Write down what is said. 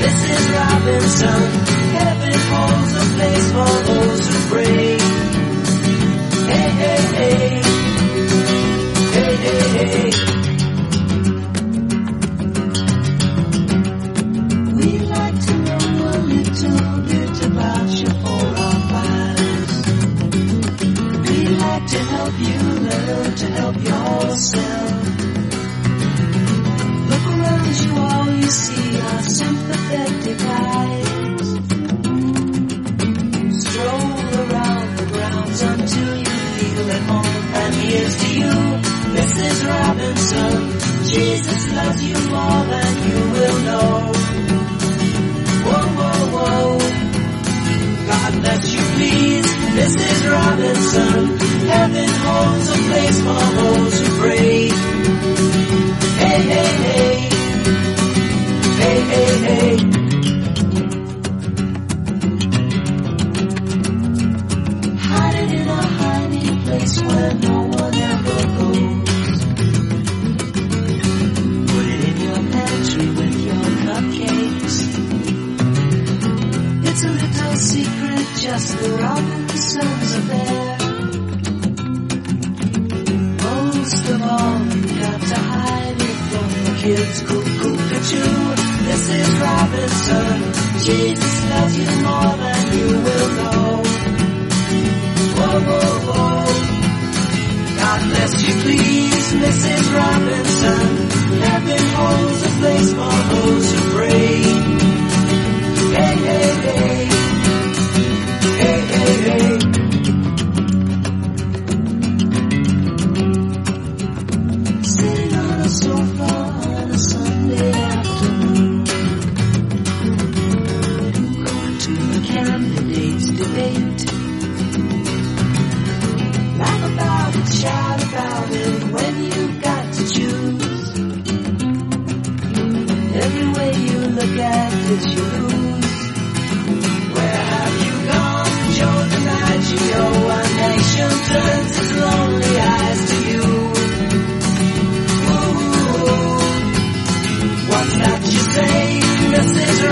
Mrs. Robinson. Heaven holds a place for those who pray. Hey, hey, hey. Hey, hey, hey. We'd like to know a little bit about you for our files. We'd like to help you learn to help yourself. Look around you, all you see are sympathetic eyes. Stroll around the grounds until you feel at home. And here's to you, Mrs. Robinson. Jesus loves you more than you will know. Whoa, whoa, whoa. God bless you, please, Mrs. Robinson. Heaven holds a place for those who pray. Hey, hey, hey. Hey, hey, hey. Hiding in a hiding place where no one ever goes. Put it in your pantry with your cupcakes. It's a little secret, just the Robinsons affair. Most of all, you got to hide it from the kids. Cuckoo-cuckoo, Mrs. Robinson. Jesus loves you more than you will know. Whoa, whoa, whoa. God bless you, please, Mrs. Robinson. Heaven holds a place for those who pray. Hey, hey, hey. Hey, hey, hey. Sitting on a sofa on a Sunday afternoon, going to the candidates' debate. Laugh about it, shout about it when you've got to choose. Every way you look at it, you lose. Where have you gone, Joe DiMaggio? A nation turns its lonely eyes to you. Ooh, what's that you say, Mrs.